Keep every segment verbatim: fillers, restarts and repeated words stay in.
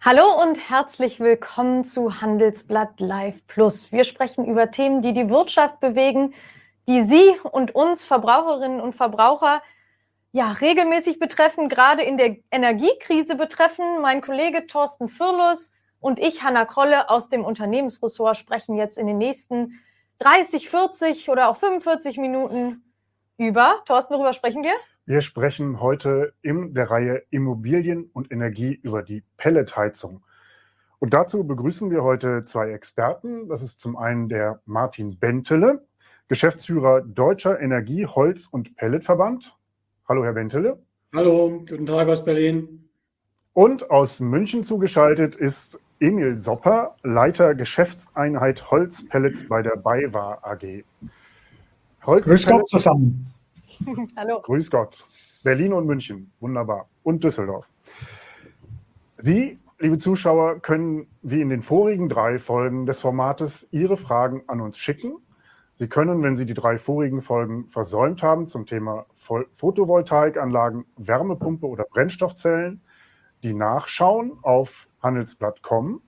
Hallo und herzlich willkommen zu Handelsblatt Live Plus. Wir sprechen über Themen, die die Wirtschaft bewegen, die Sie und uns Verbraucherinnen und Verbraucher ja regelmäßig betreffen, gerade in der Energiekrise betreffen. Mein Kollege Thorsten Fürlus und ich, Hanna Krolle aus dem Unternehmensressort, sprechen jetzt in den nächsten dreißig, vierzig oder auch fünfundvierzig Minuten über. Thorsten, worüber sprechen wir? Wir sprechen heute in der Reihe Immobilien und Energie über die Pelletheizung. Und dazu begrüßen wir heute zwei Experten. Das ist zum einen der Martin Bentele, Geschäftsführer Deutscher Energie-, Holz- und Pelletverband. Hallo, Herr Bentele. Hallo, guten Tag aus Berlin. Und aus München zugeschaltet ist Emil Sopper, Leiter Geschäftseinheit Holzpellets bei der BayWa A G. Grüß Gott zusammen. Hallo. Grüß Gott. Berlin und München, wunderbar. Und Düsseldorf. Sie, liebe Zuschauer, können wie in den vorigen drei Folgen des Formates Ihre Fragen an uns schicken. Sie können, wenn Sie die drei vorigen Folgen versäumt haben zum Thema Photovoltaikanlagen, Wärmepumpe oder Brennstoffzellen, die nachschauen auf handelsblatt punkt com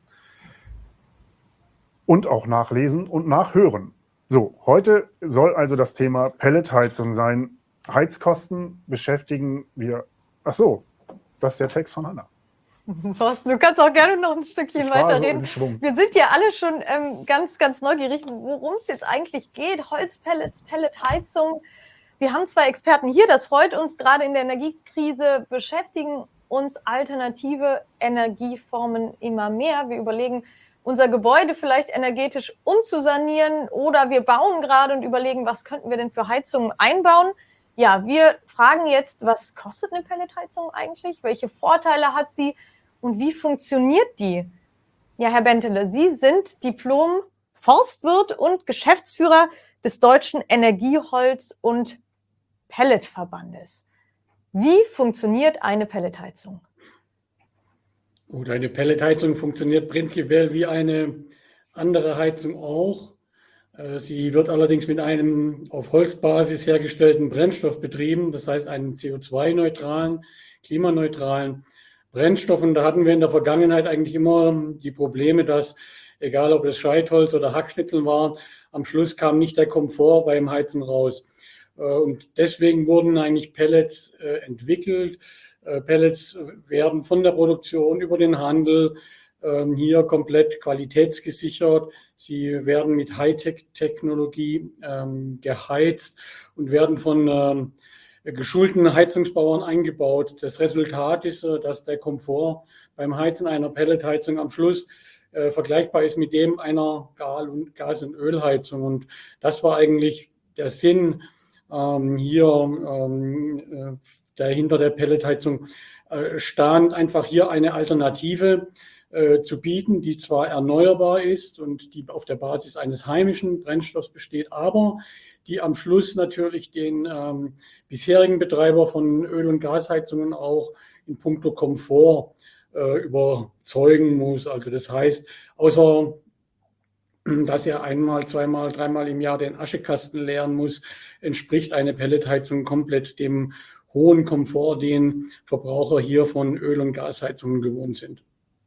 und auch nachlesen und nachhören. So, heute soll also das Thema Pelletheizung sein. Heizkosten beschäftigen wir. Ach so, das ist der Text von Hanna. Thorsten, du kannst auch gerne noch ein Stückchen Ich war weiter so reden. in Schwung. Wir sind ja alle schon ähm, ganz, ganz neugierig, worum es jetzt eigentlich geht. Holzpellets, Pelletheizung. Wir haben zwei Experten hier, das freut uns. Gerade in der Energiekrise beschäftigen uns alternative Energieformen immer mehr. Wir überlegen, unser Gebäude vielleicht energetisch umzusanieren oder wir bauen gerade und überlegen, was könnten wir denn für Heizungen einbauen. Ja, wir fragen jetzt, was kostet eine Pelletheizung eigentlich? Welche Vorteile hat sie und wie funktioniert die? Ja, Herr Bentele, Sie sind Diplom-Forstwirt und Geschäftsführer des Deutschen Energie-, Holz- und Pelletverbandes. Wie funktioniert eine Pelletheizung? Gut, eine Pelletheizung funktioniert prinzipiell wie eine andere Heizung auch. Sie wird allerdings mit einem auf Holzbasis hergestellten Brennstoff betrieben, das heißt einen C O zwei neutralen, klimaneutralen Brennstoff. Und da hatten wir in der Vergangenheit eigentlich immer die Probleme, dass, egal ob es Scheitholz oder Hackschnitzel waren, am Schluss kam nicht der Komfort beim Heizen raus. Und deswegen wurden eigentlich Pellets entwickelt. Pellets werden von der Produktion über den Handel hier komplett qualitätsgesichert. Sie werden mit Hightech-Technologie ähm, geheizt und werden von ähm, geschulten Heizungsbauern eingebaut. Das Resultat ist, äh, dass der Komfort beim Heizen einer Pelletheizung am Schluss äh, vergleichbar ist mit dem einer Gas- und Ölheizung. Und das war eigentlich der Sinn ähm, hier, ähm, äh, der hinter der Pelletheizung äh, stand, einfach hier eine Alternative zu bieten, die zwar erneuerbar ist und die auf der Basis eines heimischen Brennstoffs besteht, aber die am Schluss natürlich den ähm, bisherigen Betreiber von Öl- und Gasheizungen auch in puncto Komfort äh, überzeugen muss. Also das heißt, außer dass er einmal, zweimal, dreimal im Jahr den Aschekasten leeren muss, entspricht eine Pelletheizung komplett dem hohen Komfort, den Verbraucher hier von Öl- und Gasheizungen gewohnt sind.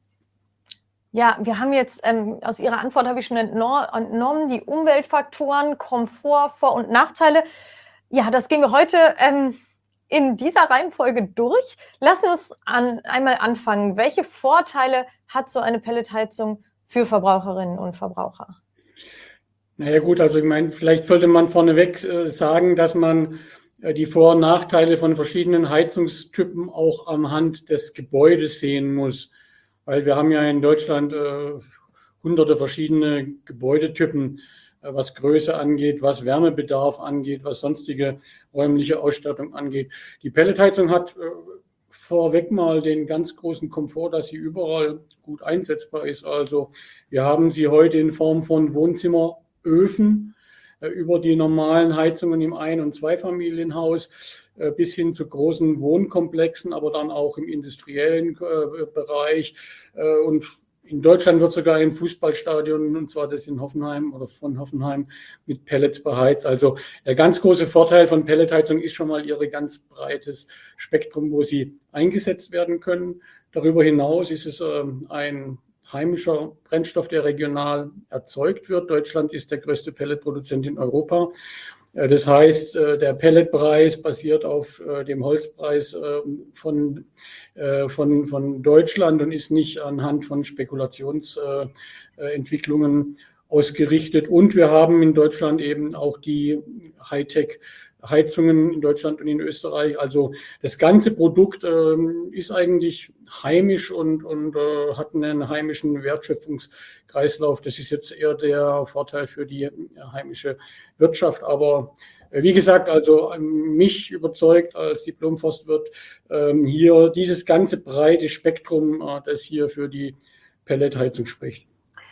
Ja, wir haben jetzt, ähm, aus Ihrer Antwort habe ich schon entnommen, die Umweltfaktoren, Komfort, Vor- und Nachteile. Ja, das gehen wir heute ähm, in dieser Reihenfolge durch. Lassen wir uns an, einmal anfangen. Welche Vorteile hat so eine Pelletheizung für Verbraucherinnen und Verbraucher? Naja gut, also ich meine, vielleicht sollte man vorneweg äh, sagen, dass man äh, die Vor- und Nachteile von verschiedenen Heizungstypen auch anhand des Gebäudes sehen muss. Weil wir haben ja in Deutschland äh, hunderte verschiedene Gebäudetypen, äh, was Größe angeht, was Wärmebedarf angeht, was sonstige räumliche Ausstattung angeht. Die Pelletheizung hat äh, vorweg mal den ganz großen Komfort, dass sie überall gut einsetzbar ist. Also wir haben sie heute in Form von Wohnzimmeröfen äh, über die normalen Heizungen im Ein- und Zweifamilienhaus bis hin zu großen Wohnkomplexen, aber dann auch im industriellen äh, Bereich. Äh, und in Deutschland wird sogar ein Fußballstadion, und zwar das in Hoffenheim oder von Hoffenheim, mit Pellets beheizt. Also der ganz große Vorteil von Pelletheizung ist schon mal ihre ganz breites Spektrum, wo sie eingesetzt werden können. Darüber hinaus ist es ein heimischer Brennstoff, der regional erzeugt wird. Deutschland ist der größte Pelletproduzent in Europa. Das heißt, der Pelletpreis basiert auf dem Holzpreis von, von, von Deutschland und ist nicht anhand von Spekulationsentwicklungen ausgerichtet. Und wir haben in Deutschland eben auch die Hightech-Heizungen in Deutschland und in Österreich. Also das ganze Produkt ist eigentlich heimisch und, und hat einen heimischen Wertschöpfungskreislauf. Das ist jetzt eher der Vorteil für die heimische Wirtschaft. Aber wie gesagt, also mich überzeugt als Diplom-Forstwirt hier dieses ganze breite Spektrum, das hier für die Pelletheizung spricht.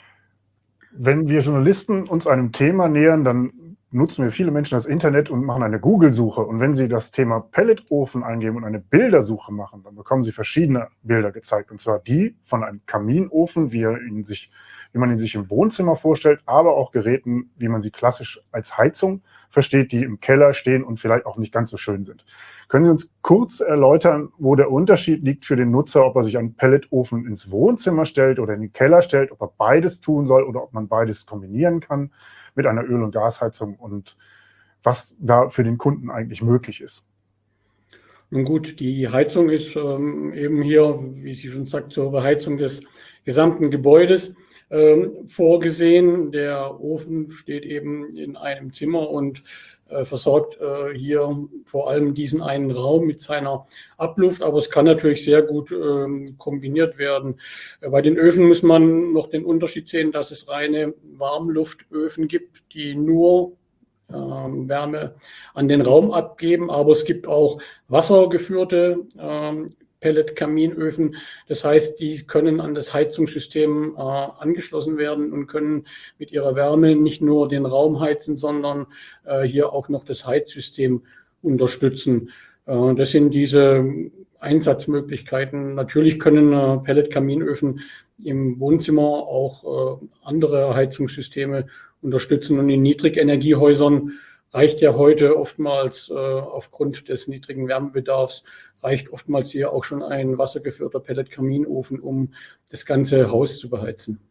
Wenn wir Journalisten uns einem Thema nähern, dann nutzen wir viele Menschen das Internet und machen eine Google-Suche. Und wenn sie das Thema Pelletofen eingeben und eine Bildersuche machen, dann bekommen sie verschiedene Bilder gezeigt. Und zwar die von einem Kaminofen, wie, er ihn sich, wie man ihn sich im Wohnzimmer vorstellt, aber auch Geräten, wie man sie klassisch als Heizung versteht, die im Keller stehen und vielleicht auch nicht ganz so schön sind. Können Sie uns kurz erläutern, wo der Unterschied liegt für den Nutzer, ob er sich einen Pelletofen ins Wohnzimmer stellt oder in den Keller stellt, ob er beides tun soll oder ob man beides kombinieren kann mit einer Öl- und Gasheizung und was da für den Kunden eigentlich möglich ist? Nun gut, die Heizung ist ähm, eben hier, wie Sie schon sagt, zur Beheizung des gesamten Gebäudes ähm, vorgesehen. Der Ofen steht eben in einem Zimmer und äh, versorgt äh, hier vor allem diesen einen Raum mit seiner Abluft, aber es kann natürlich sehr gut ähm, kombiniert werden. Äh, bei den Öfen muss man noch den Unterschied sehen, dass es reine Warmluftöfen gibt, die nur ähm, Wärme an den Raum abgeben, aber es gibt auch wassergeführte ähm, Pellet-Kaminöfen. Das heißt, die können an das Heizungssystem äh, angeschlossen werden und können mit ihrer Wärme nicht nur den Raum heizen, sondern äh, hier auch noch das Heizsystem unterstützen. Äh, das sind diese Einsatzmöglichkeiten. Natürlich können äh, Pellet-Kaminöfen im Wohnzimmer auch äh, andere Heizungssysteme unterstützen. Und in Niedrigenergiehäusern reicht ja heute oftmals äh, aufgrund des niedrigen Wärmebedarfs reicht oftmals hier auch schon ein wassergeführter Pellet-Kaminofen, um das ganze Haus zu beheizen.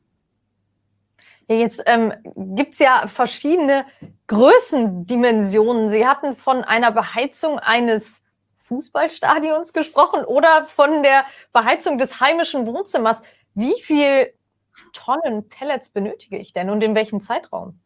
Ja, jetzt ähm, gibt es ja verschiedene Größendimensionen. Sie hatten von einer Beheizung eines Fußballstadions gesprochen oder von der Beheizung des heimischen Wohnzimmers. Wie viel Tonnen Pellets benötige ich denn und in welchem Zeitraum?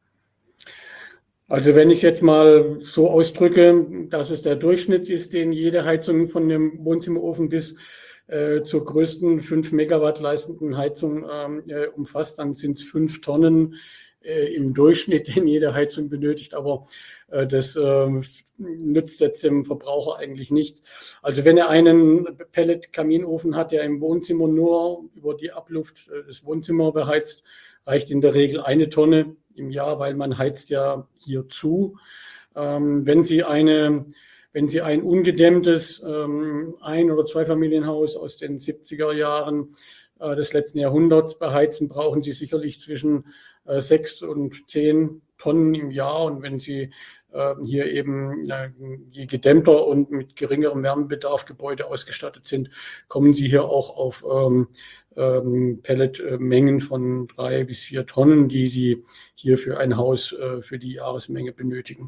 Also wenn ich es jetzt mal so ausdrücke, dass es der Durchschnitt ist, den jede Heizung von dem Wohnzimmerofen bis äh, zur größten fünf Megawatt leistenden Heizung äh, umfasst, dann sind es fünf Tonnen äh, im Durchschnitt, den jede Heizung benötigt. Aber äh, das äh, nützt jetzt dem Verbraucher eigentlich nichts. Also wenn er einen Pellet-Kaminofen hat, der im Wohnzimmer nur über die Abluft äh, des Wohnzimmers beheizt, reicht in der Regel eine Tonne im Jahr, weil man heizt ja hier zu. Ähm, wenn Sie eine, wenn Sie ein ungedämmtes ähm, Ein- oder Zweifamilienhaus aus den siebziger Jahren äh, des letzten Jahrhunderts beheizen, brauchen Sie sicherlich zwischen äh, sechs und zehn Tonnen im Jahr. Und wenn Sie äh, hier eben äh, je gedämmter und mit geringerem Wärmebedarf Gebäude ausgestattet sind, kommen Sie hier auch auf ähm, ähm, Pelletmengen von drei bis vier Tonnen, die Sie hier für ein Haus äh, für die Jahresmenge benötigen.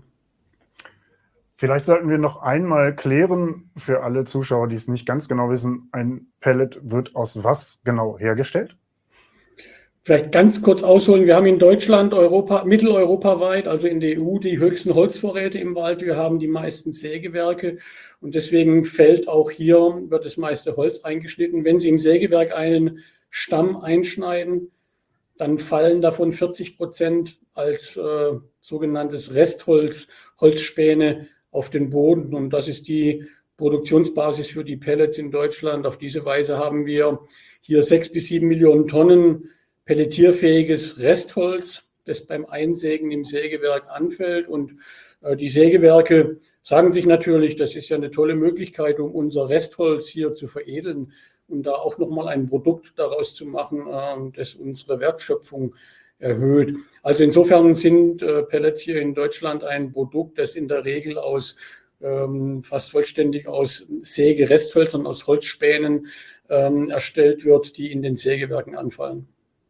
Vielleicht sollten wir noch einmal klären für alle Zuschauer, die es nicht ganz genau wissen, ein Pellet wird aus was genau hergestellt? Vielleicht ganz kurz ausholen. Wir haben in Deutschland, Europa, mitteleuropaweit, also in der E U, die höchsten Holzvorräte im Wald. Wir haben die meisten Sägewerke und deswegen fällt auch hier, wird das meiste Holz eingeschnitten. Wenn Sie im Sägewerk einen Stamm einschneiden, dann fallen davon vierzig Prozent als äh, sogenanntes Restholz, Holzspäne auf den Boden. Und das ist die Produktionsbasis für die Pellets in Deutschland. Auf diese Weise haben wir hier sechs bis sieben Millionen Tonnen pelletierfähiges Restholz, das beim Einsägen im Sägewerk anfällt. Und äh, die Sägewerke sagen sich natürlich, das ist ja eine tolle Möglichkeit, um unser Restholz hier zu veredeln und da auch nochmal ein Produkt daraus zu machen, äh, das unsere Wertschöpfung erhöht. Also insofern sind äh, Pellets hier in Deutschland ein Produkt, das in der Regel aus ähm, fast vollständig aus Sägeresthölzern, aus Holzspänen ähm, erstellt wird, die in den Sägewerken anfallen.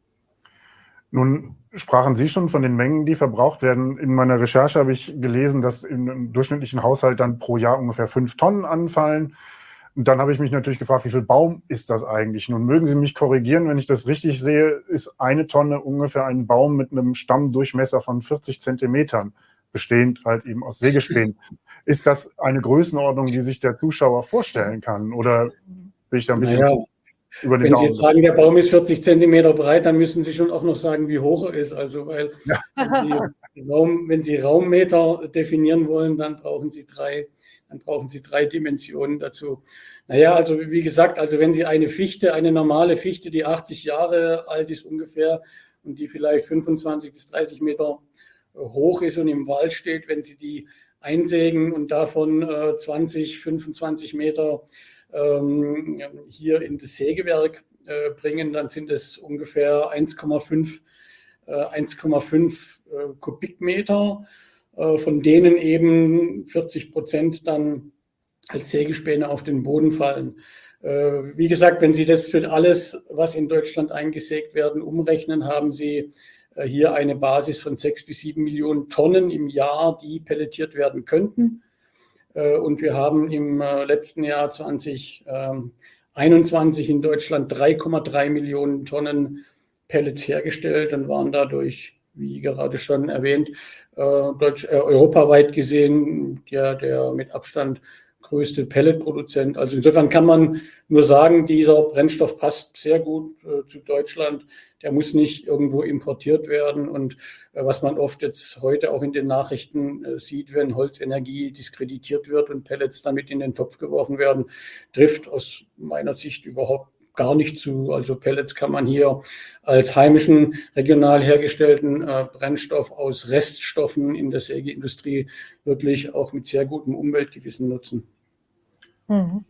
Nun sprachen Sie schon von den Mengen, die verbraucht werden. In meiner Recherche habe ich gelesen, dass im durchschnittlichen Haushalt dann pro Jahr ungefähr fünf Tonnen anfallen. Und dann habe ich mich natürlich gefragt, wie viel Baum ist das eigentlich? Nun mögen Sie mich korrigieren, wenn ich das richtig sehe, ist eine Tonne ungefähr ein Baum mit einem Stammdurchmesser von vierzig Zentimetern, bestehend halt eben aus Sägespänen. Ist das eine Größenordnung, die sich der Zuschauer vorstellen kann? Oder bin ich da ein bisschen Naja, zu über den wenn Sie Daumen? jetzt sagen, der Baum ist vierzig Zentimeter breit, dann müssen Sie schon auch noch sagen, wie hoch er ist. Also, weil Ja. wenn Sie, Raum, wenn Sie Raummeter definieren wollen, dann brauchen Sie drei, dann brauchen Sie drei Dimensionen dazu. Naja, also wie gesagt, also wenn Sie eine Fichte, eine normale Fichte, die achtzig Jahre alt ist ungefähr und die vielleicht fünfundzwanzig bis dreißig Meter hoch ist und im Wald steht, wenn Sie die einsägen und davon äh, zwanzig, fünfundzwanzig Meter ähm, hier in das Sägewerk äh, bringen, dann sind es ungefähr eins Komma fünf äh, äh, Kubikmeter, äh, von denen eben vierzig Prozent dann als Sägespäne auf den Boden fallen. Äh, wie gesagt, wenn Sie das für alles, was in Deutschland eingesägt werden, umrechnen, haben Sie äh, hier eine Basis von sechs bis sieben Millionen Tonnen im Jahr, die pelletiert werden könnten. Und wir haben im letzten Jahr zwanzig einundzwanzig in Deutschland drei Komma drei Millionen Tonnen Pellets hergestellt und waren dadurch, wie gerade schon erwähnt, deutsch, äh, europaweit gesehen der, der mit Abstand größte Pelletproduzent. Also insofern kann man nur sagen, dieser Brennstoff passt sehr gut äh, zu Deutschland. Der muss nicht irgendwo importiert werden. Und äh, was man oft jetzt heute auch in den Nachrichten äh, sieht, wenn Holzenergie diskreditiert wird und Pellets damit in den Topf geworfen werden, trifft aus meiner Sicht überhaupt gar nicht zu. Also Pellets kann man hier als heimischen, regional hergestellten äh, Brennstoff aus Reststoffen in der Sägeindustrie wirklich auch mit sehr gutem Umweltgewissen nutzen. Mhm.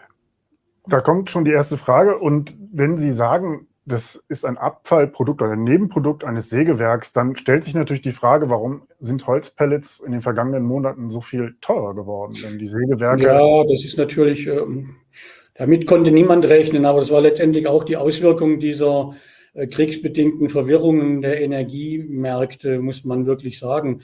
Da kommt schon die erste Frage. Und wenn Sie sagen, das ist ein Abfallprodukt oder ein Nebenprodukt eines Sägewerks, dann stellt sich natürlich die Frage, warum sind Holzpellets in den vergangenen Monaten so viel teurer geworden? Denn die Sägewerke... Ja, das ist natürlich, ähm, damit konnte niemand rechnen, aber das war letztendlich auch die Auswirkung dieser äh, kriegsbedingten Verwirrungen der Energiemärkte, muss man wirklich sagen.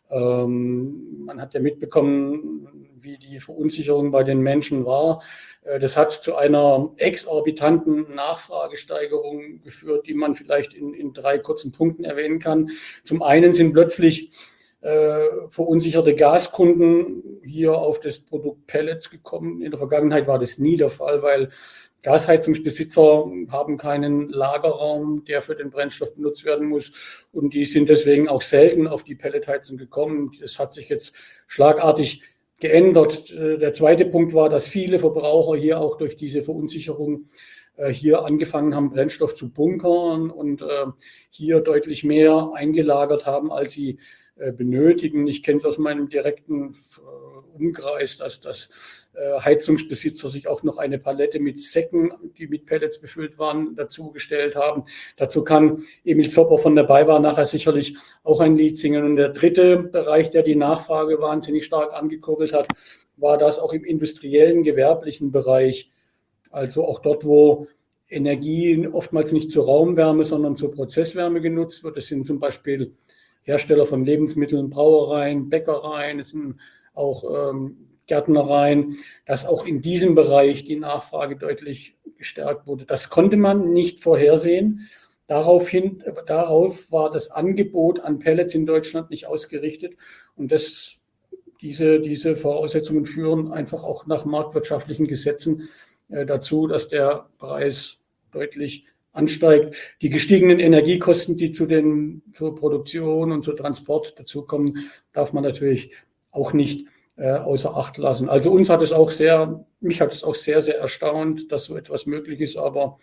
Ähm, man hat ja mitbekommen, wie die Verunsicherung bei den Menschen war. Das hat zu einer exorbitanten Nachfragesteigerung geführt, die man vielleicht in, in drei kurzen Punkten erwähnen kann. Zum einen sind plötzlich äh, verunsicherte Gaskunden hier auf das Produkt Pellets gekommen. In der Vergangenheit war das nie der Fall, weil Gasheizungsbesitzer haben keinen Lagerraum, der für den Brennstoff benutzt werden muss. Und die sind deswegen auch selten auf die Pelletheizung gekommen. Das hat sich jetzt schlagartig geändert. Der zweite Punkt war, dass viele Verbraucher hier auch durch diese Verunsicherung hier angefangen haben, Brennstoff zu bunkern und hier deutlich mehr eingelagert haben, als sie benötigen. Ich kenne es aus meinem direkten Umkreis, dass, dass Heizungsbesitzer sich auch noch eine Palette mit Säcken, die mit Pellets befüllt waren, dazugestellt haben. Dazu kann Emil Zopper von der BayWa nachher sicherlich auch ein Lied singen. Und der dritte Bereich, der die Nachfrage wahnsinnig stark angekurbelt hat, war das auch im industriellen, gewerblichen Bereich. Also auch dort, wo Energie oftmals nicht zur Raumwärme, sondern zur Prozesswärme genutzt wird. Das sind zum Beispiel Hersteller von Lebensmitteln, Brauereien, Bäckereien, es sind auch ähm, Gärtnereien, dass auch in diesem Bereich die Nachfrage deutlich gestärkt wurde. Das konnte man nicht vorhersehen. Daraufhin, darauf war das Angebot an Pellets in Deutschland nicht ausgerichtet. Und das, diese, diese Voraussetzungen führen einfach auch nach marktwirtschaftlichen Gesetzen äh, dazu, dass der Preis deutlich ansteigt. Die gestiegenen Energiekosten, die zu den, zur Produktion und zum Transport dazukommen, darf man natürlich auch nicht äh, außer Acht lassen. Also uns hat es auch sehr, mich hat es auch sehr, sehr erstaunt, dass so etwas möglich ist, aber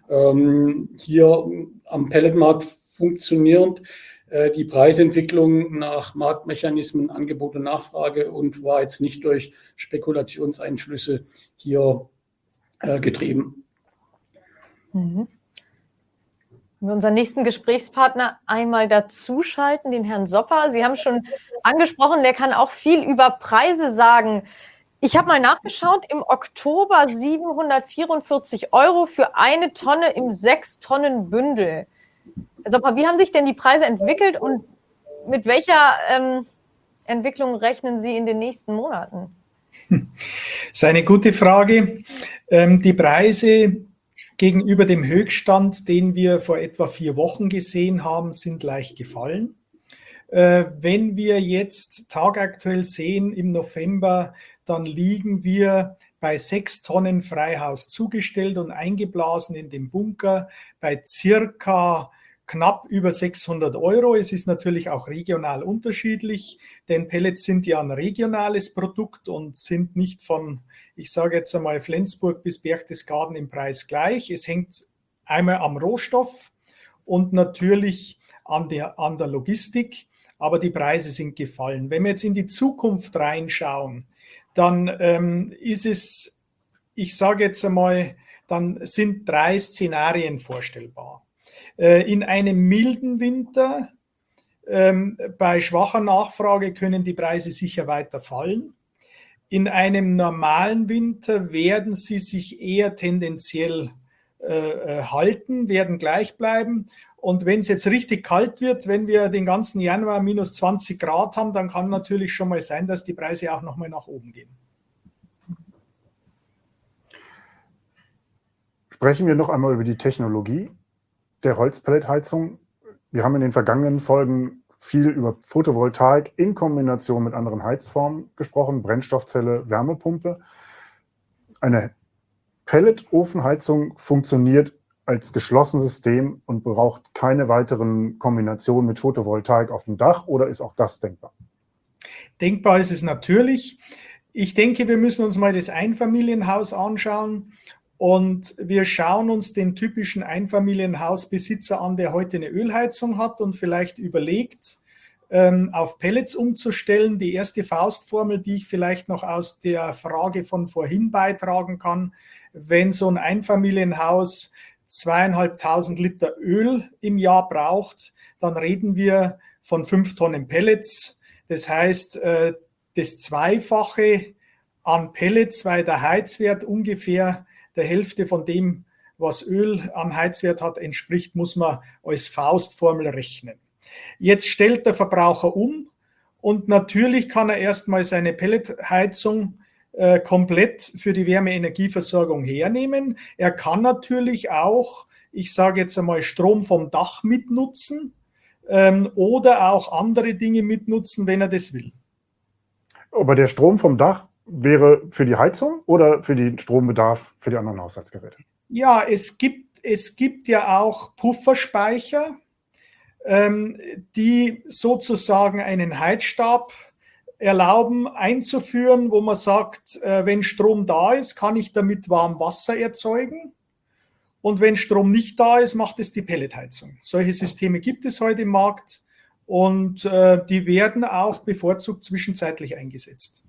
ähm, hier am Pelletmarkt funktioniert äh, die Preisentwicklung nach Marktmechanismen, Angebot und Nachfrage und war jetzt nicht durch Spekulationseinflüsse hier äh, getrieben. Mhm. Wenn wir unseren nächsten Gesprächspartner einmal dazuschalten, den Herrn Sopper. Sie haben schon angesprochen, der kann auch viel über Preise sagen. Ich habe mal nachgeschaut, im Oktober siebenhundertvierundvierzig Euro für eine Tonne im sechs Tonnen Bündel. Also, wie haben sich denn die Preise entwickelt und mit welcher ähm, Entwicklung rechnen Sie in den nächsten Monaten? Das ist eine gute Frage. Ähm, die Preise gegenüber dem Höchststand, den wir vor etwa vier Wochen gesehen haben, sind leicht gefallen. Äh, wenn wir jetzt tagaktuell sehen im November, dann liegen wir bei sechs Tonnen Freihaus zugestellt und eingeblasen in den Bunker bei circa knapp über sechshundert Euro. Es ist natürlich auch regional unterschiedlich, denn Pellets sind ja ein regionales Produkt und sind nicht von, ich sage jetzt einmal, Flensburg bis Berchtesgaden im Preis gleich. Es hängt einmal am Rohstoff und natürlich an der, an der Logistik, aber die Preise sind gefallen. Wenn wir jetzt in die Zukunft reinschauen, dann ähm, ist es, ich sage jetzt einmal, dann sind drei Szenarien vorstellbar. In einem milden Winter, ähm, bei schwacher Nachfrage können die Preise sicher weiter fallen. In einem normalen Winter werden sie sich eher tendenziell äh, halten, werden gleich bleiben. Und wenn es jetzt richtig kalt wird, wenn wir den ganzen Januar minus zwanzig Grad haben, dann kann natürlich schon mal sein, dass die Preise auch nochmal nach oben gehen. Sprechen wir noch einmal über die Technologie der Holzpelletheizung. Wir haben in den vergangenen Folgen viel über Photovoltaik in Kombination mit anderen Heizformen gesprochen, Brennstoffzelle, Wärmepumpe. Eine Pelletofenheizung funktioniert als geschlossenes System und braucht keine weiteren Kombinationen mit Photovoltaik auf dem Dach, oder ist auch das denkbar? Denkbar ist es natürlich. Ich denke, wir müssen uns mal das Einfamilienhaus anschauen. Und wir schauen uns den typischen Einfamilienhausbesitzer an, der heute eine Ölheizung hat und vielleicht überlegt, ähm, auf Pellets umzustellen. Die erste Faustformel, die ich vielleicht noch aus der Frage von vorhin beitragen kann: Wenn so ein Einfamilienhaus zweieinhalbtausend Liter Öl im Jahr braucht, dann reden wir von fünf Tonnen Pellets. Das heißt, äh, das Zweifache an Pellets, weil der Heizwert ungefähr der Hälfte von dem, was Öl an Heizwert hat, entspricht, muss man als Faustformel rechnen. Jetzt stellt der Verbraucher um und natürlich kann er erstmal seine Pelletheizung äh, komplett für die Wärmeenergieversorgung hernehmen. Er kann natürlich auch, ich sage jetzt einmal, Strom vom Dach mitnutzen ähm, oder auch andere Dinge mitnutzen, wenn er das will. Aber der Strom vom Dach wäre für die Heizung oder für den Strombedarf für die anderen Haushaltsgeräte? Ja, es gibt, es gibt ja auch Pufferspeicher, ähm, die sozusagen einen Heizstab erlauben einzuführen, wo man sagt, äh, wenn Strom da ist, kann ich damit warm Wasser erzeugen. Und wenn Strom nicht da ist, macht es die Pelletheizung. Solche Systeme gibt es heute im Markt und äh, die werden auch bevorzugt zwischenzeitlich eingesetzt.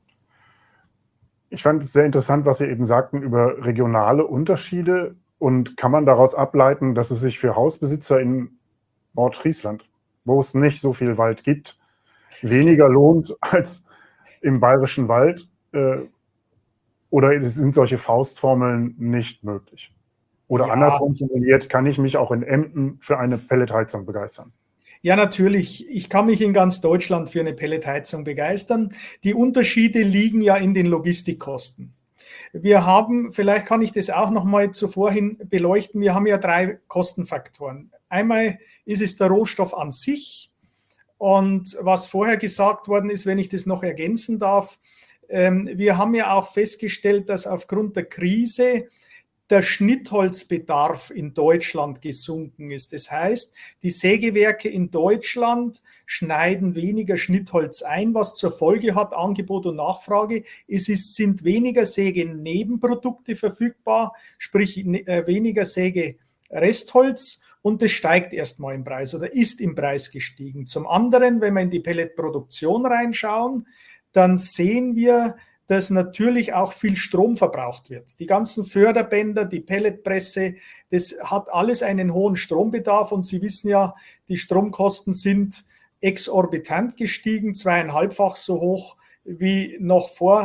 Ich fand es sehr interessant, was Sie eben sagten über regionale Unterschiede. Und kann man daraus ableiten, dass es sich für Hausbesitzer in Nordfriesland, wo es nicht so viel Wald gibt, weniger lohnt als im Bayerischen Wald? Äh, oder sind solche Faustformeln nicht möglich? Oder ja, andersrum formuliert, kann ich mich auch in Emden für eine Pelletheizung begeistern? Ja, natürlich. Ich kann mich in ganz Deutschland für eine Pelletheizung begeistern. Die Unterschiede liegen ja in den Logistikkosten. Wir haben, vielleicht kann ich das auch noch mal zuvor hin beleuchten, wir haben ja drei Kostenfaktoren. Einmal ist es der Rohstoff an sich und was vorher gesagt worden ist, wenn ich das noch ergänzen darf, ähm, wir haben ja auch festgestellt, dass aufgrund der Krise der Schnittholzbedarf in Deutschland gesunken ist. Das heißt, die Sägewerke in Deutschland schneiden weniger Schnittholz ein, was zur Folge hat, Angebot und Nachfrage. Es ist, sind weniger Sägenebenprodukte verfügbar, sprich äh, weniger Sägerestholz, und das steigt erstmal im Preis oder ist im Preis gestiegen. Zum anderen, wenn wir in die Pelletproduktion reinschauen, dann sehen wir, dass natürlich auch viel Strom verbraucht wird. Die ganzen Förderbänder, die Pelletpresse, das hat alles einen hohen Strombedarf und Sie wissen ja, die Stromkosten sind exorbitant gestiegen, zweieinhalbfach so hoch wie noch vor,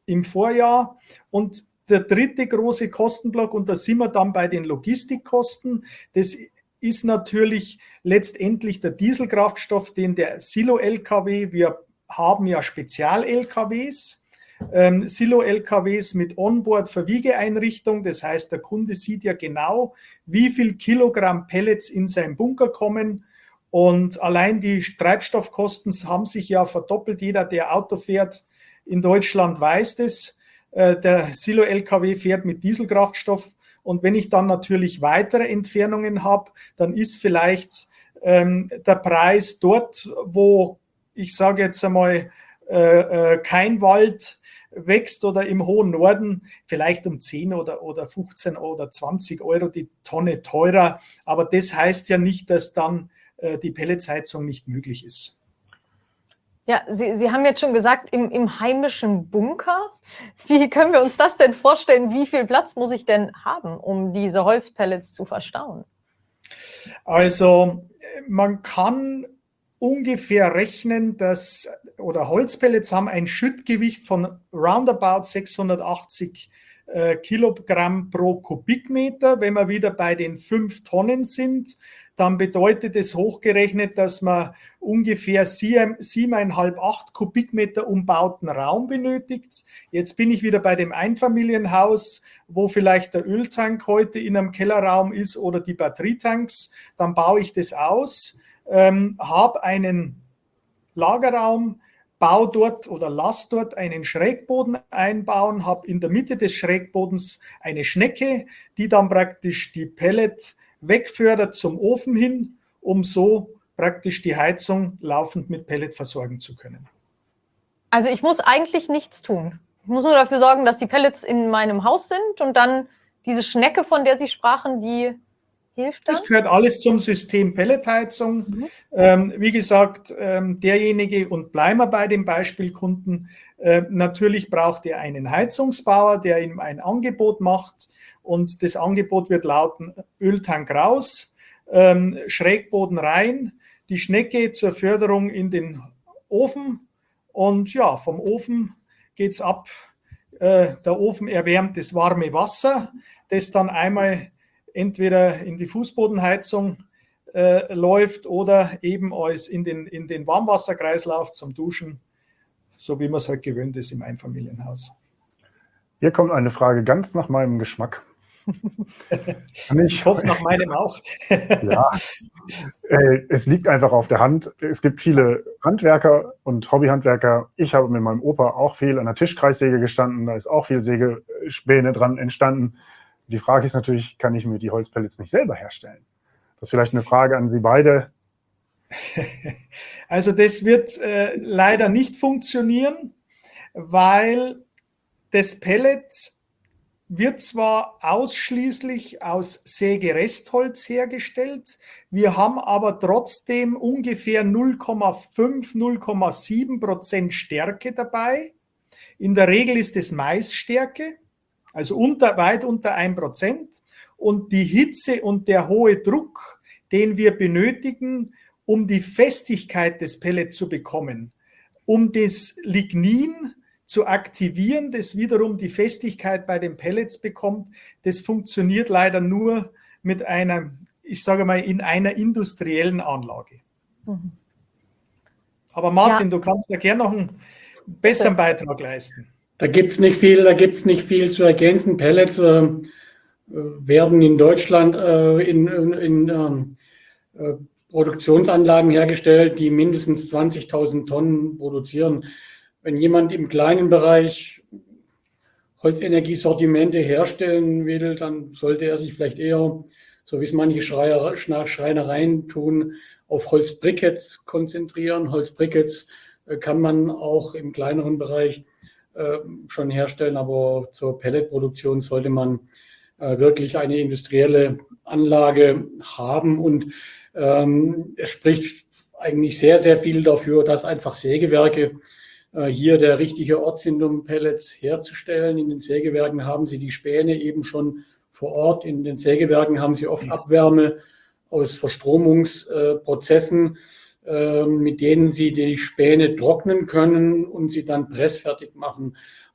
im Vorjahr. Und der dritte große Kostenblock, und da sind wir dann bei den Logistikkosten, das ist natürlich letztendlich der Dieselkraftstoff, den der Silo-L K W, wir haben ja Spezial-L K Ws, ähm, Silo-L K Ws mit Onboard-Verwiegeeinrichtung, das heißt, der Kunde sieht ja genau, wie viel Kilogramm Pellets in seinen Bunker kommen. Und allein die Treibstoffkosten haben sich ja verdoppelt. Jeder, der Auto fährt in Deutschland, weiß das. Der Silo-L K W fährt mit Dieselkraftstoff. Und wenn ich dann natürlich weitere Entfernungen habe, dann ist vielleicht ähm, der Preis dort, wo ich sage jetzt einmal, äh, äh, kein Wald wächst oder im hohen Norden, vielleicht um zehn oder, oder fünfzehn oder zwanzig Euro die Tonne teurer. Aber das heißt ja nicht, dass dann äh, die Pelletsheizung nicht möglich ist. Ja, Sie, Sie haben jetzt schon gesagt, im, im heimischen Bunker. Wie können wir uns das denn vorstellen? Wie viel Platz muss ich denn haben, um diese Holzpellets zu verstauen? Also man kann ungefähr rechnen, dass, oder Holzpellets haben ein Schüttgewicht von roundabout sechshundertachtzig äh, Kilogramm pro Kubikmeter. Wenn wir wieder bei den fünf Tonnen sind, dann bedeutet es hochgerechnet, dass man ungefähr siebeneinhalb, acht Kubikmeter umbauten Raum benötigt. Jetzt bin ich wieder bei dem Einfamilienhaus, wo vielleicht der Öltank heute in einem Kellerraum ist oder die Batterietanks. Dann baue ich das aus, ähm, habe einen Lagerraum, baue dort oder lass dort einen Schrägboden einbauen, habe in der Mitte des Schrägbodens eine Schnecke, die dann praktisch die Pellet wegfördert zum Ofen hin, um so praktisch die Heizung laufend mit Pellet versorgen zu können. Also ich muss eigentlich nichts tun. Ich muss nur dafür sorgen, dass die Pellets in meinem Haus sind und dann diese Schnecke, von der Sie sprachen, die hilft dann? Das gehört alles zum System Pelletheizung. Mhm. Ähm, wie gesagt, ähm, derjenige, und bleiben wir bei dem Beispielkunden, äh, natürlich braucht er einen Heizungsbauer, der ihm ein Angebot macht. Und das Angebot wird lauten: Öltank raus, ähm, Schrägboden rein, die Schnecke zur Förderung in den Ofen. Und ja, vom Ofen geht es ab. Äh, der Ofen erwärmt das warme Wasser, das dann einmal entweder in die Fußbodenheizung äh, läuft oder eben als in den, in den Warmwasserkreislauf zum Duschen, so wie man es halt gewöhnt ist im Einfamilienhaus. Hier kommt eine Frage ganz nach meinem Geschmack. Ich, ich hoffe, nach meinem auch. Ja, äh, es liegt einfach auf der Hand. Es gibt viele Handwerker und Hobbyhandwerker. Ich habe mit meinem Opa auch viel an der Tischkreissäge gestanden. Da ist auch viel Sägespäne dran entstanden. Die Frage ist natürlich, kann ich mir die Holzpellets nicht selber herstellen? Das ist vielleicht eine Frage an Sie beide. Also das wird äh, leider nicht funktionieren, weil das Pellet wird zwar ausschließlich aus Sägerestholz hergestellt, wir haben aber trotzdem ungefähr null Komma fünf, null Komma sieben Prozent Stärke dabei. In der Regel ist es Maisstärke, also unter, weit unter ein Prozent. Und die Hitze und der hohe Druck, den wir benötigen, um die Festigkeit des Pellets zu bekommen, um das Lignin zu aktivieren, das wiederum die Festigkeit bei den Pellets bekommt, das funktioniert leider nur mit einer, ich sage mal, in einer industriellen Anlage. Mhm. Aber Martin, ja, du kannst da gerne noch einen besseren Beitrag leisten. Da gibt es nicht viel, da gibt's nicht viel zu ergänzen. Pellets äh, werden in Deutschland äh, in, in, in äh, Produktionsanlagen hergestellt, die mindestens zwanzigtausend Tonnen produzieren. Wenn jemand im kleinen Bereich Holzenergiesortimente herstellen will, dann sollte er sich vielleicht eher, so wie es manche Schreier, Schreinereien tun, auf Holzbriketts konzentrieren. Holzbriketts kann man auch im kleineren Bereich äh, schon herstellen, aber zur Pelletproduktion sollte man äh, wirklich eine industrielle Anlage haben. Und ähm, es spricht eigentlich sehr, sehr viel dafür, dass einfach Sägewerke hier der richtige Ort sind, um Pellets herzustellen. In den Sägewerken haben Sie die Späne eben schon vor Ort. In den Sägewerken haben Sie oft Abwärme aus Verstromungsprozessen, mit denen Sie die Späne trocknen können und sie dann pressfertig machen.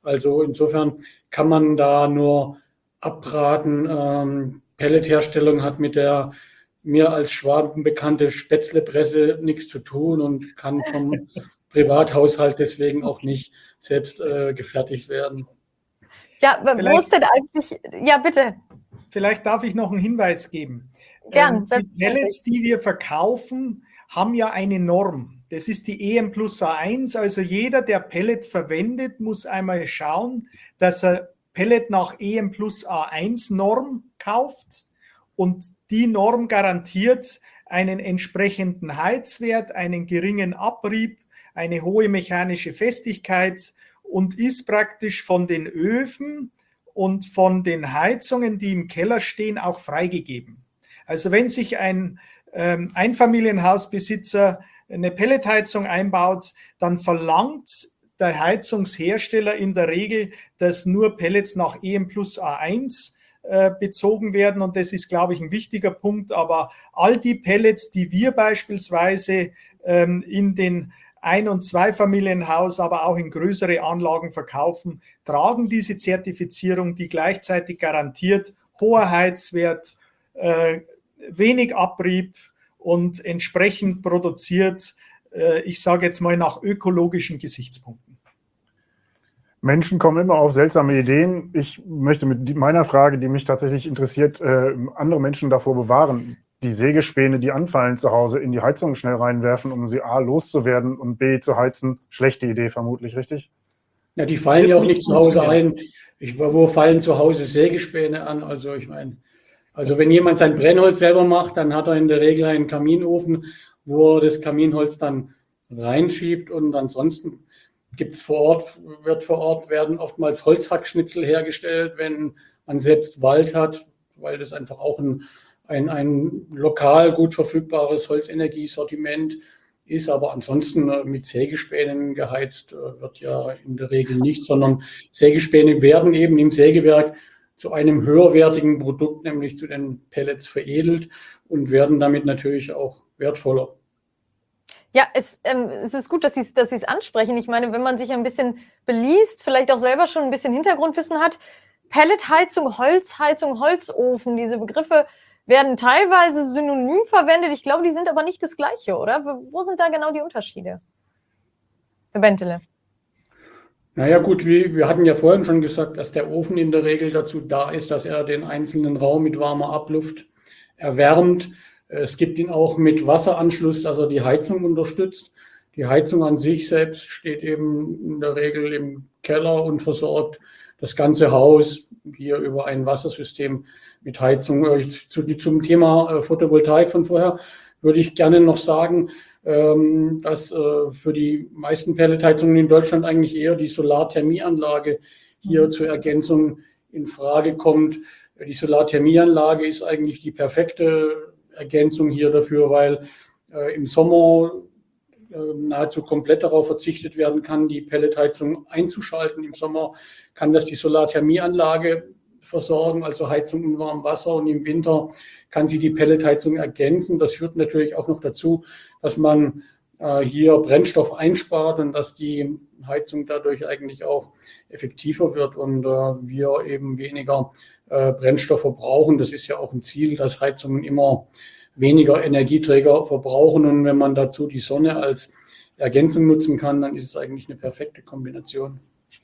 Also insofern kann man da nur abraten. Ähm, Pelletherstellung hat mit der mir als Schwaben bekannte Spätzlepresse nichts zu tun und kann vom Privathaushalt deswegen auch nicht selbst äh, gefertigt werden. Ja, wo Vielleicht- ist denn eigentlich, ja bitte, Vielleicht darf ich noch einen Hinweis geben. Gern, Ähm, die selbstverständlich. Pellets, die wir verkaufen, haben ja eine Norm. Das ist die E M plus A eins. Also jeder, der Pellet verwendet, muss einmal schauen, dass er Pellet nach E M plus A eins Norm kauft. Und die Norm garantiert einen entsprechenden Heizwert, einen geringen Abrieb, eine hohe mechanische Festigkeit und ist praktisch von den Öfen und von den Heizungen, die im Keller stehen, auch freigegeben. Also wenn sich ein ähm, Einfamilienhausbesitzer eine Pelletheizung einbaut, dann verlangt der Heizungshersteller in der Regel, dass nur Pellets nach E M plus A eins äh, bezogen werden. Und das ist, glaube ich, ein wichtiger Punkt. Aber all die Pellets, die wir beispielsweise ähm, in den Ein- und Zweifamilienhaus, aber auch in größere Anlagen verkaufen, tragen diese Zertifizierung, die gleichzeitig garantiert hoher Heizwert, äh, wenig Abrieb und entsprechend produziert, äh, ich sage jetzt mal nach ökologischen Gesichtspunkten. Menschen kommen immer auf seltsame Ideen. Ich möchte mit meiner Frage, die mich tatsächlich interessiert, äh, andere Menschen davor bewahren, die Sägespäne, die anfallen zu Hause, in die Heizung schnell reinwerfen, um sie A loszuwerden und B zu heizen. Schlechte Idee vermutlich, richtig? Ja, die fallen ja auch nicht zu Hause ein. Ich, wo fallen zu Hause Sägespäne an? Also ich meine, also wenn jemand sein Brennholz selber macht, dann hat er in der Regel einen Kaminofen, wo er das Kaminholz dann reinschiebt und ansonsten gibt's vor Ort, wird vor Ort werden oftmals Holzhackschnitzel hergestellt, wenn man selbst Wald hat, weil das einfach auch ein, ein, ein lokal gut verfügbares Holzenergiesortiment ist, aber ansonsten mit Sägespänen geheizt wird ja in der Regel nicht, sondern Sägespäne werden eben im Sägewerk zu einem höherwertigen Produkt, nämlich zu den Pellets, veredelt und werden damit natürlich auch wertvoller. Ja, es, ähm, es ist gut, dass Sie dass es ansprechen. Ich meine, wenn man sich ein bisschen beliest, vielleicht auch selber schon ein bisschen Hintergrundwissen hat, Pelletheizung, Holzheizung, Holzofen, diese Begriffe werden teilweise synonym verwendet. Ich glaube, die sind aber nicht das Gleiche, oder? Wo sind da genau die Unterschiede? Herr Bentele. Naja gut, wie, wir hatten ja vorhin schon gesagt, dass der Ofen in der Regel dazu da ist, dass er den einzelnen Raum mit warmer Abluft erwärmt. Es gibt ihn auch mit Wasseranschluss, dass er die Heizung unterstützt. Die Heizung an sich selbst steht eben in der Regel im Keller und versorgt das ganze Haus hier über ein Wassersystem mit Heizung. Zu, zum Thema Photovoltaik von vorher würde ich gerne noch sagen, dass für die meisten Pelletheizungen in Deutschland eigentlich eher die Solarthermieanlage hier zur Ergänzung in Frage kommt. Die Solarthermieanlage ist eigentlich die perfekte Ergänzung hier dafür, weil im Sommer nahezu komplett darauf verzichtet werden kann, die Pelletheizung einzuschalten. Im Sommer kann das die Solarthermieanlage versorgen, also Heizung in warmem Wasser, und im Winter kann sie die Pelletheizung ergänzen. Das führt natürlich auch noch dazu, dass man äh, hier Brennstoff einspart und dass die Heizung dadurch eigentlich auch effektiver wird und äh, wir eben weniger äh, Brennstoff verbrauchen. Das ist ja auch ein Ziel, dass Heizungen immer weniger Energieträger verbrauchen, und wenn man dazu die Sonne als Ergänzung nutzen kann, dann ist es eigentlich eine perfekte Kombination.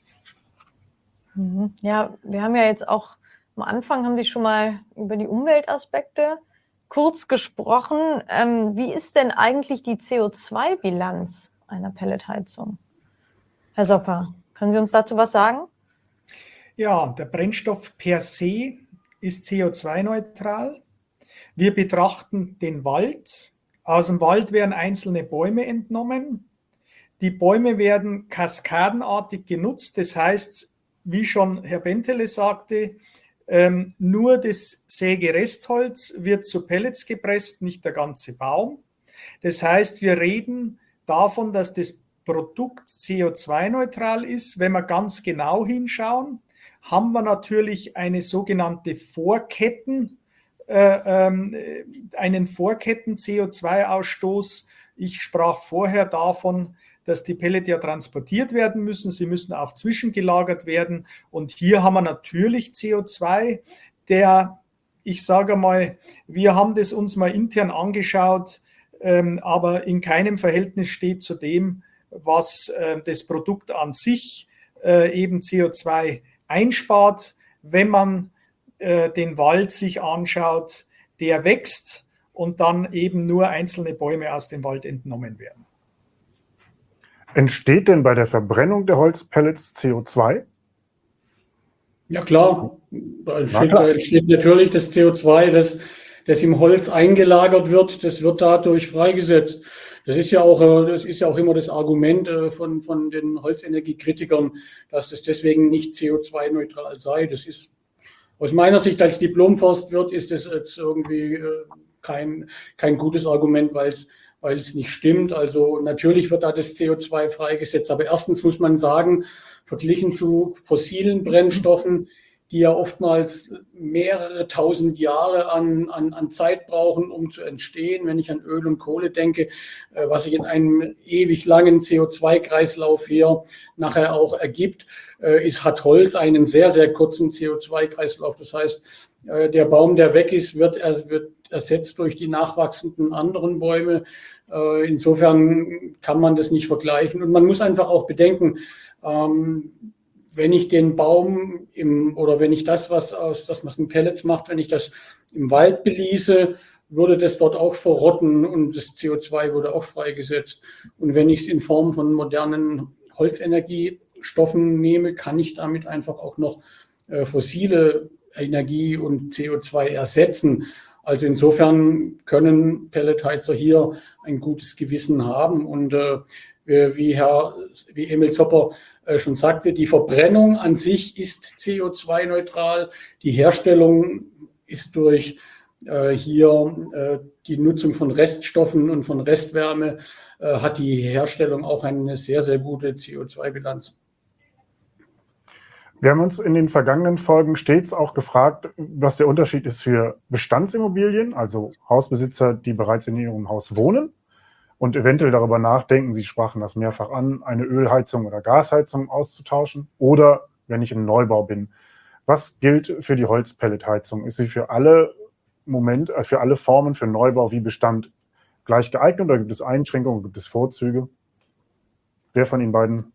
Ja, wir haben ja jetzt auch am Anfang, haben Sie schon mal über die Umweltaspekte kurz gesprochen. Ähm, wie ist denn eigentlich die C O zwei Bilanz einer Pelletheizung? Herr Sopper, können Sie uns dazu was sagen? Ja, der Brennstoff per se ist C O zwei neutral. Wir betrachten den Wald. Aus dem Wald werden einzelne Bäume entnommen. Die Bäume werden kaskadenartig genutzt. Das heißt, wie schon Herr Bentele sagte, ähm, nur das Sägerestholz wird zu Pellets gepresst, nicht der ganze Baum. Das heißt, wir reden davon, dass das Produkt C O zwei neutral ist. Wenn wir ganz genau hinschauen, haben wir natürlich eine sogenannte Vorketten, äh, ähm, einen Vorketten-C O zwei Ausstoß. Ich sprach vorher davon, dass die Pellet ja transportiert werden müssen. Sie müssen auch zwischengelagert werden. Und hier haben wir natürlich C O zwei, der, ich sage mal, wir haben das uns mal intern angeschaut, ähm, aber in keinem Verhältnis steht zu dem, was äh, das Produkt an sich äh, eben C O zwei einspart, wenn man äh, den Wald sich anschaut, der wächst und dann eben nur einzelne Bäume aus dem Wald entnommen werden. Entsteht denn bei der Verbrennung der Holzpellets C O zwei? Ja klar, da entsteht, da entsteht natürlich das C O zwei, das, das im Holz eingelagert wird, das wird dadurch freigesetzt. Das ist ja auch, das ist ja auch immer das Argument von, von den Holzenergiekritikern, dass das deswegen nicht C O zwei neutral sei. Das ist aus meiner Sicht als Diplomforstwirt ist das jetzt irgendwie kein, kein gutes Argument, weil es, weil es nicht stimmt. Also natürlich wird da das C O zwei freigesetzt, aber erstens muss man sagen, verglichen zu fossilen Brennstoffen, die ja oftmals mehrere tausend Jahre an, an, an Zeit brauchen, um zu entstehen. Wenn ich an Öl und Kohle denke, äh, was sich in einem ewig langen C O zwei Kreislauf hier nachher auch ergibt, äh, ist, hat Holz einen sehr, sehr kurzen C O zwei Kreislauf. Das heißt, äh, der Baum, der weg ist, wird, er, wird ersetzt durch die nachwachsenden anderen Bäume. Äh, insofern kann man das nicht vergleichen. Und man muss einfach auch bedenken, ähm, wenn ich den Baum im, oder wenn ich das, was aus, das was mit Pellets macht, wenn ich das im Wald beließe, würde das dort auch verrotten und das C O zwei würde auch freigesetzt. Und wenn ich es in Form von modernen Holzenergiestoffen nehme, kann ich damit einfach auch noch äh, fossile Energie und C O zwei ersetzen. Also insofern können Pelletheizer hier ein gutes Gewissen haben. Und äh, wie Herr, wie Emil Zopper äh, schon sagte, die Verbrennung an sich ist C O zwei neutral. Die Herstellung ist durch äh, hier äh, die Nutzung von Reststoffen und von Restwärme, äh, hat die Herstellung auch eine sehr, sehr gute C O zwei Bilanz. Wir haben uns in den vergangenen Folgen stets auch gefragt, was der Unterschied ist für Bestandsimmobilien, also Hausbesitzer, die bereits in ihrem Haus wohnen und eventuell darüber nachdenken, Sie sprachen das mehrfach an, eine Ölheizung oder Gasheizung auszutauschen, oder wenn ich im Neubau bin. Was gilt für die Holzpelletheizung? Ist sie für alle Moment, für alle Formen für Neubau wie Bestand gleich geeignet oder gibt es Einschränkungen, gibt es Vorzüge? Wer von Ihnen beiden?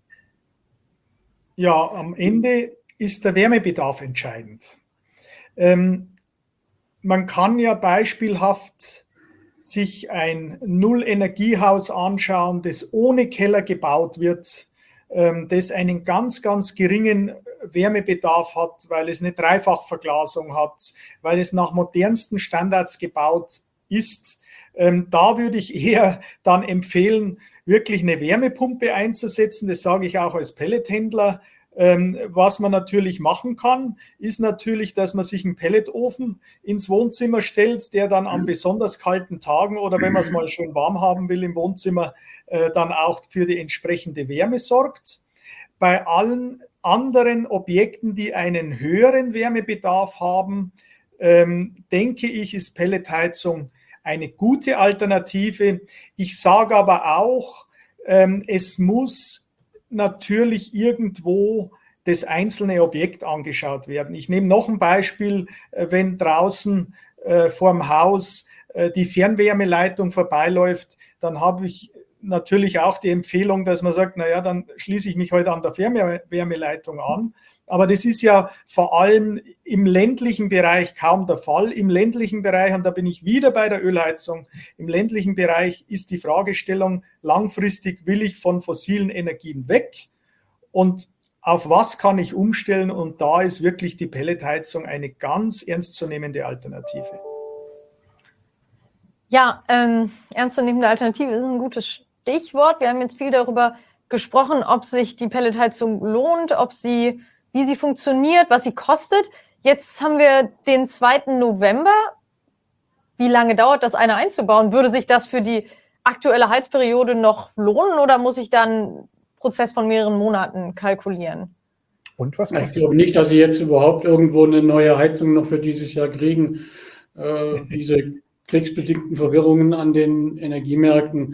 Ja, am Ende ist der Wärmebedarf entscheidend. Ähm, man kann ja beispielhaft sich ein Null-Energiehaus anschauen, das ohne Keller gebaut wird, ähm, das einen ganz, ganz geringen Wärmebedarf hat, weil es eine Dreifachverglasung hat, weil es nach modernsten Standards gebaut ist. Ähm, da würde ich eher dann empfehlen, wirklich eine Wärmepumpe einzusetzen. Das sage ich auch als Pellethändler. Ähm, was man natürlich machen kann, ist natürlich, dass man sich einen Pelletofen ins Wohnzimmer stellt, der dann an besonders kalten Tagen oder wenn man es mal schön warm haben will im Wohnzimmer, äh, dann auch für die entsprechende Wärme sorgt. Bei allen anderen Objekten, die einen höheren Wärmebedarf haben, ähm, denke ich, ist Pelletheizung eine gute Alternative. Ich sage aber auch, ähm, es muss natürlich irgendwo das einzelne Objekt angeschaut werden. Ich nehme noch ein Beispiel, wenn draußen äh, vorm Haus äh, die Fernwärmeleitung vorbeiläuft, dann habe ich natürlich auch die Empfehlung, dass man sagt, naja, dann schließe ich mich heute an der Fernwärmeleitung an. Aber das ist ja vor allem im ländlichen Bereich kaum der Fall. Im ländlichen Bereich, und da bin ich wieder bei der Ölheizung, im ländlichen Bereich ist die Fragestellung, langfristig will ich von fossilen Energien weg und auf was kann ich umstellen? Und da ist wirklich die Pelletheizung eine ganz ernstzunehmende Alternative. Ja, ähm, ernstzunehmende Alternative ist ein gutes Stichwort. Wir haben jetzt viel darüber gesprochen, ob sich die Pelletheizung lohnt, ob sie wie sie funktioniert, was sie kostet. Jetzt haben wir den zweiten November. Wie lange dauert das, eine einzubauen? Würde sich das für die aktuelle Heizperiode noch lohnen oder muss ich dann einen Prozess von mehreren Monaten kalkulieren? Und was Ich glaube nicht, dass Sie jetzt überhaupt irgendwo eine neue Heizung noch für dieses Jahr kriegen. Äh, diese kriegsbedingten Verwirrungen an den Energiemärkten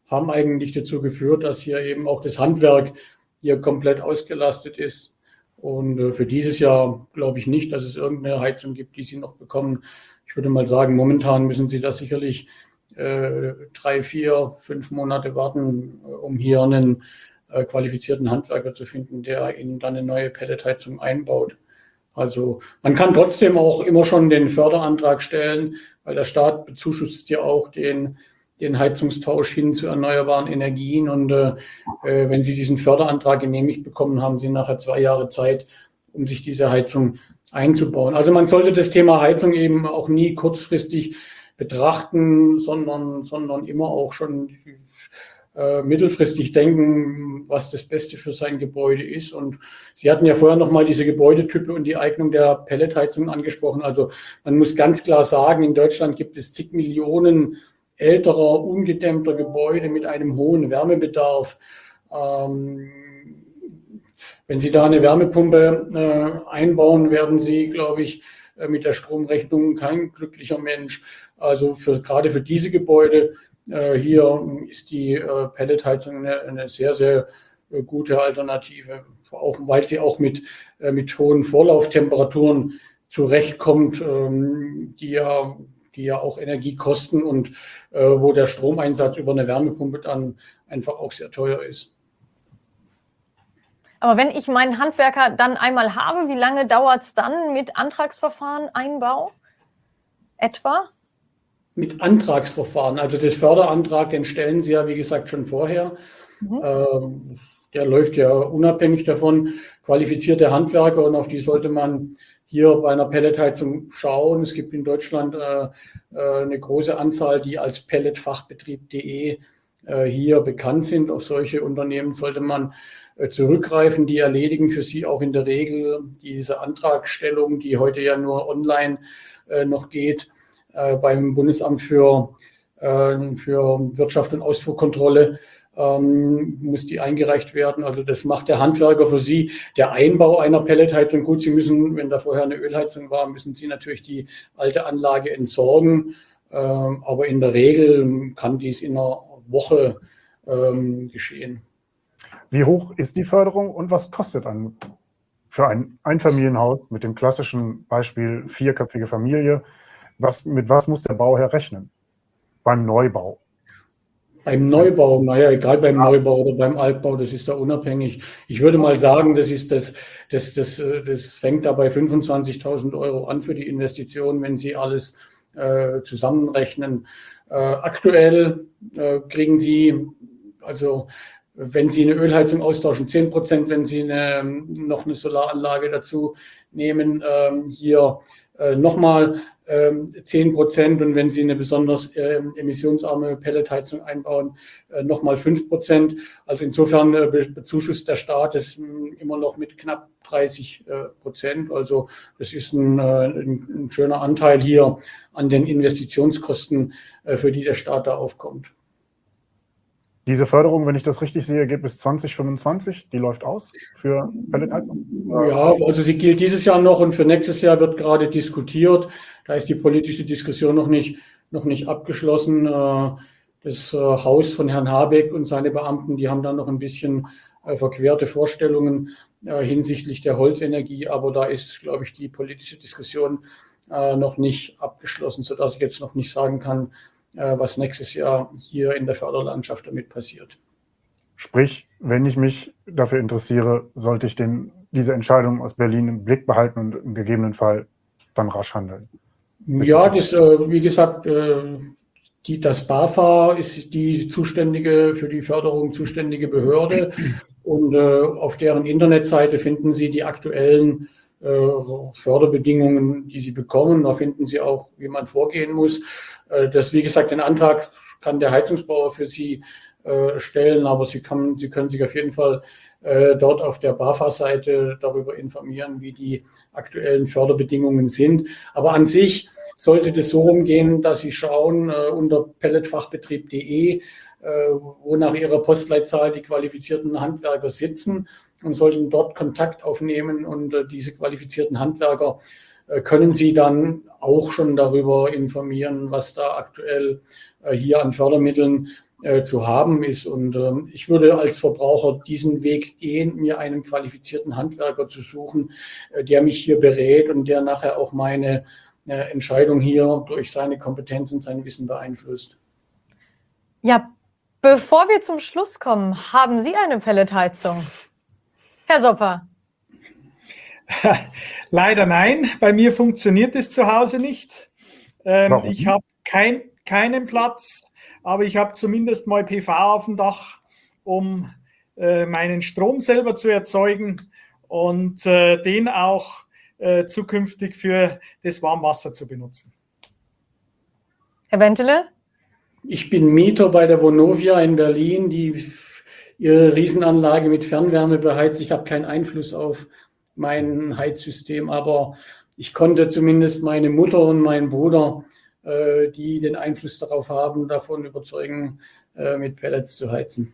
haben eigentlich dazu geführt, dass hier eben auch das Handwerk hier komplett ausgelastet ist. Und für dieses Jahr glaube ich nicht, dass es irgendeine Heizung gibt, die Sie noch bekommen. Ich würde mal sagen, momentan müssen Sie da sicherlich äh, drei, vier, fünf Monate warten, um hier einen äh, qualifizierten Handwerker zu finden, der Ihnen dann eine neue Pelletheizung einbaut. Also man kann trotzdem auch immer schon den Förderantrag stellen, weil der Staat bezuschusst ja auch den, den Heizungstausch hin zu erneuerbaren Energien. Und äh, wenn Sie diesen Förderantrag genehmigt bekommen, haben Sie nachher zwei Jahre Zeit, um sich diese Heizung einzubauen. Also man sollte das Thema Heizung eben auch nie kurzfristig betrachten, sondern, sondern immer auch schon äh, mittelfristig denken, was das Beste für sein Gebäude ist. Und Sie hatten ja vorher nochmal diese Gebäudetype und die Eignung der Pelletheizung angesprochen. Also man muss ganz klar sagen, in Deutschland gibt es zig Millionen älterer, ungedämmter Gebäude mit einem hohen Wärmebedarf. Ähm, wenn Sie da eine Wärmepumpe äh, einbauen, werden Sie, glaube ich, äh, mit der Stromrechnung kein glücklicher Mensch. Also für, gerade für diese Gebäude äh, hier ist die äh, Pelletheizung eine, eine sehr, sehr äh, gute Alternative, auch weil sie auch mit, äh, mit hohen Vorlauftemperaturen zurechtkommt, ähm, die ja die ja auch Energie kosten und äh, wo der Stromeinsatz über eine Wärmepumpe dann einfach auch sehr teuer ist. Aber wenn ich meinen Handwerker dann einmal habe, wie lange dauert es dann mit Antragsverfahren, Einbau? Etwa? Mit Antragsverfahren, also das Förderantrag, den stellen Sie ja, wie gesagt, schon vorher. Mhm. Ähm, der läuft ja unabhängig davon, qualifizierte Handwerker, und auf die sollte man hier bei einer Pelletheizung schauen. Es gibt in Deutschland äh, äh, eine große Anzahl, die als pelletfachbetrieb punkt de äh, hier bekannt sind. Auf solche Unternehmen sollte man äh, zurückgreifen. Die erledigen für Sie auch in der Regel diese Antragstellung, die heute ja nur online äh, noch geht, äh, beim Bundesamt für, äh, für Wirtschaft und Ausfuhrkontrolle. Ähm, muss die eingereicht werden. Also das macht der Handwerker für Sie. Der Einbau einer Pelletheizung, gut, Sie müssen, wenn da vorher eine Ölheizung war, müssen Sie natürlich die alte Anlage entsorgen. Ähm, aber in der Regel kann dies in einer Woche ähm, geschehen. Wie hoch ist die Förderung und was kostet ein, für ein Einfamilienhaus mit dem klassischen Beispiel vierköpfige Familie? Was, mit was muss der Bauherr rechnen beim Neubau? Beim Neubau, naja, egal beim Neubau oder beim Altbau, das ist da unabhängig. Ich würde mal sagen, das ist das, das, das, das fängt da bei fünfundzwanzigtausend Euro an für die Investition, wenn Sie alles äh, zusammenrechnen. Äh, aktuell äh, kriegen Sie, also wenn Sie eine Ölheizung austauschen, zehn Prozent, wenn Sie eine, noch eine Solaranlage dazu nehmen, äh, hier äh, nochmal zehn Prozent, und wenn Sie eine besonders äh, emissionsarme Pelletheizung einbauen, äh, nochmal fünf Prozent. Also insofern äh, bezuschusst der Staat das äh, immer noch mit knapp dreißig Prozent. Also das ist ein, äh, ein, ein schöner Anteil hier an den Investitionskosten, äh, für die der Staat da aufkommt. Diese Förderung, wenn ich das richtig sehe, geht bis zwanzig fünfundzwanzig. Die läuft aus für Pelletheizung? Ja, also sie gilt dieses Jahr noch, und für nächstes Jahr wird gerade diskutiert. Da ist die politische Diskussion noch nicht, noch nicht abgeschlossen. Das Haus von Herrn Habeck und seine Beamten, die haben da noch ein bisschen verquerte Vorstellungen hinsichtlich der Holzenergie. Aber da ist, glaube ich, die politische Diskussion noch nicht abgeschlossen, sodass ich jetzt noch nicht sagen kann, was nächstes Jahr hier in der Förderlandschaft damit passiert. Sprich, wenn ich mich dafür interessiere, sollte ich den, diese Entscheidung aus Berlin im Blick behalten und im gegebenen Fall dann rasch handeln. Ja, das, wie gesagt, die, das BAFA ist die zuständige, für die Förderung zuständige Behörde, und auf deren Internetseite finden Sie die aktuellen Förderbedingungen, die Sie bekommen. Da finden Sie auch, wie man vorgehen muss. Das, wie gesagt, den Antrag kann der Heizungsbauer für Sie äh, stellen, aber Sie, kann, Sie können sich auf jeden Fall äh, dort auf der BAFA-Seite darüber informieren, wie die aktuellen Förderbedingungen sind. Aber an sich sollte das so rumgehen, dass Sie schauen äh, unter pelletfachbetrieb punkt de, äh, wo nach Ihrer Postleitzahl die qualifizierten Handwerker sitzen, und sollten dort Kontakt aufnehmen, und äh, diese qualifizierten Handwerker können Sie dann auch schon darüber informieren, was da aktuell hier an Fördermitteln äh, zu haben ist. Und ähm, ich würde als Verbraucher diesen Weg gehen, mir einen qualifizierten Handwerker zu suchen, äh, der mich hier berät und der nachher auch meine äh, Entscheidung hier durch seine Kompetenz und sein Wissen beeinflusst. Ja, bevor wir zum Schluss kommen, haben Sie eine Pelletheizung? Herr Sopper. Leider nein, bei mir funktioniert es zu Hause nicht. Ähm, ich habe kein, keinen Platz, aber ich habe zumindest mal P V auf dem Dach, um äh, meinen Strom selber zu erzeugen und äh, den auch äh, zukünftig für das Warmwasser zu benutzen. Herr Bentele? Ich bin Mieter bei der Vonovia in Berlin, die ihre Riesenanlage mit Fernwärme beheizt. Ich habe keinen Einfluss auf mein Heizsystem, aber ich konnte zumindest meine Mutter und meinen Bruder, äh, die den Einfluss darauf haben, davon überzeugen, äh, mit Pellets zu heizen.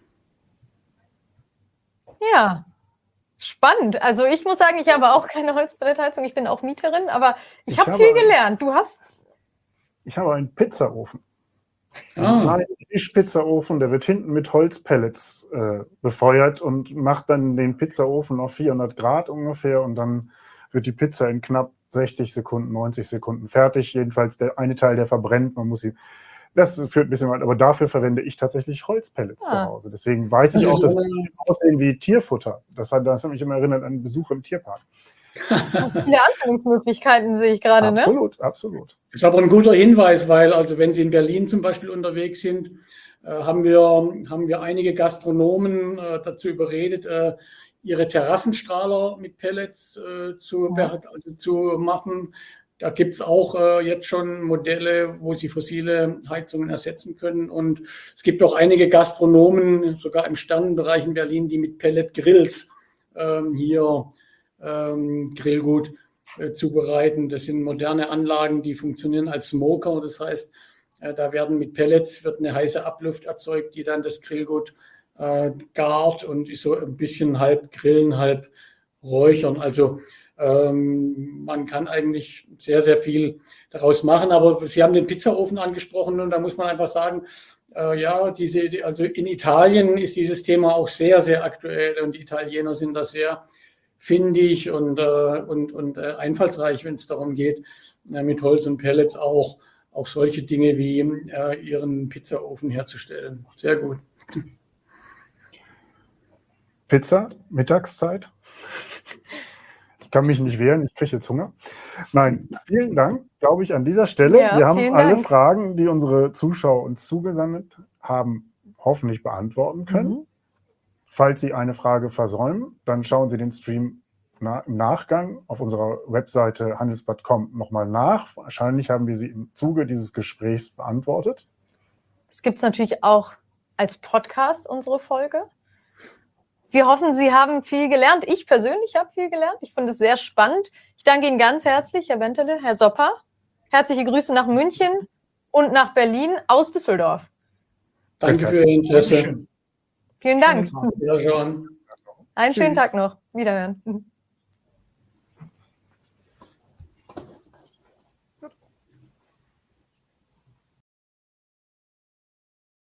Ja, spannend. Also ich muss sagen, ich habe auch keine Holzpelletheizung, ich bin auch Mieterin, aber ich, ich habe viel gelernt. Du hast... Ich habe einen Pizzaofen. Ah. Ein Tischpizzaofen, der wird hinten mit Holzpellets äh, befeuert und macht dann den Pizzaofen auf vierhundert Grad ungefähr und dann wird die Pizza in knapp sechzig Sekunden, neunzig Sekunden fertig. Jedenfalls der eine Teil, der verbrennt, man muss sie, das führt ein bisschen weit, aber dafür verwende ich tatsälich Holzpellets ah. zu Hause. Deswegen weiß ich auch, dass die aussehen wie Tierfutter. Das hat, das hat mich immer erinnert an einen Besuch im Tierpark. Viele Anwendungsmöglichkeiten sehe ich gerade, ne? Absolut, absolut. Das ist aber ein guter Hinweis, weil also wenn Sie in Berlin zum Beispiel unterwegs sind, äh, haben wir haben wir einige Gastronomen äh, dazu überredet, äh, ihre Terrassenstrahler mit Pellets äh, zu, ja. also zu machen. Da gibt es auch äh, jetzt schon Modelle, wo Sie fossile Heizungen ersetzen können. Und es gibt auch einige Gastronomen, sogar im Sternenbereich in Berlin, die mit Pellet-Grills äh, hier ähm, Grillgut äh, zubereiten. Das sind moderne Anlagen, die funktionieren als Smoker. Das heißt, äh, da werden mit Pellets wird eine heiße Abluft erzeugt, die dann das Grillgut äh, gart und ist so ein bisschen halb grillen, halb räuchern. Also ähm, man kann eigentlich sehr, sehr viel daraus machen. Aber Sie haben den Pizzaofen angesprochen und da muss man einfach sagen, äh, ja, diese, also in Italien ist dieses Thema auch sehr, sehr aktuell und die Italiener sind da sehr findig und, äh, und, und äh, einfallsreich, wenn es darum geht, äh, mit Holz und Pellets auch, auch solche Dinge wie äh, ihren Pizzaofen herzustellen. Sehr gut. Pizza, Mittagszeit. Ich kann mich nicht wehren, ich kriege jetzt Hunger. Nein, vielen Dank, glaube ich, an dieser Stelle. Ja, Wir haben alle Dank. Fragen, die unsere Zuschauer uns zugesandt haben, hoffentlich beantworten können. Mhm. Falls Sie eine Frage versäumen, dann schauen Sie den Stream na, im Nachgang auf unserer Webseite handelsblatt punkt com nochmal nach. Wahrscheinlich haben wir sie im Zuge dieses Gesprächs beantwortet. Es gibt es natürlich auch als Podcast, unsere Folge. Wir hoffen, Sie haben viel gelernt. Ich persönlich habe viel gelernt. Ich finde es sehr spannend. Ich danke Ihnen ganz herzlich, Herr Bentele, Herr Sopper. Herzliche Grüße nach München und nach Berlin aus Düsseldorf. Danke für Ihr Interesse. Vielen Dank. Wiederschauen. Einen schönen Tag noch. Wiederhören.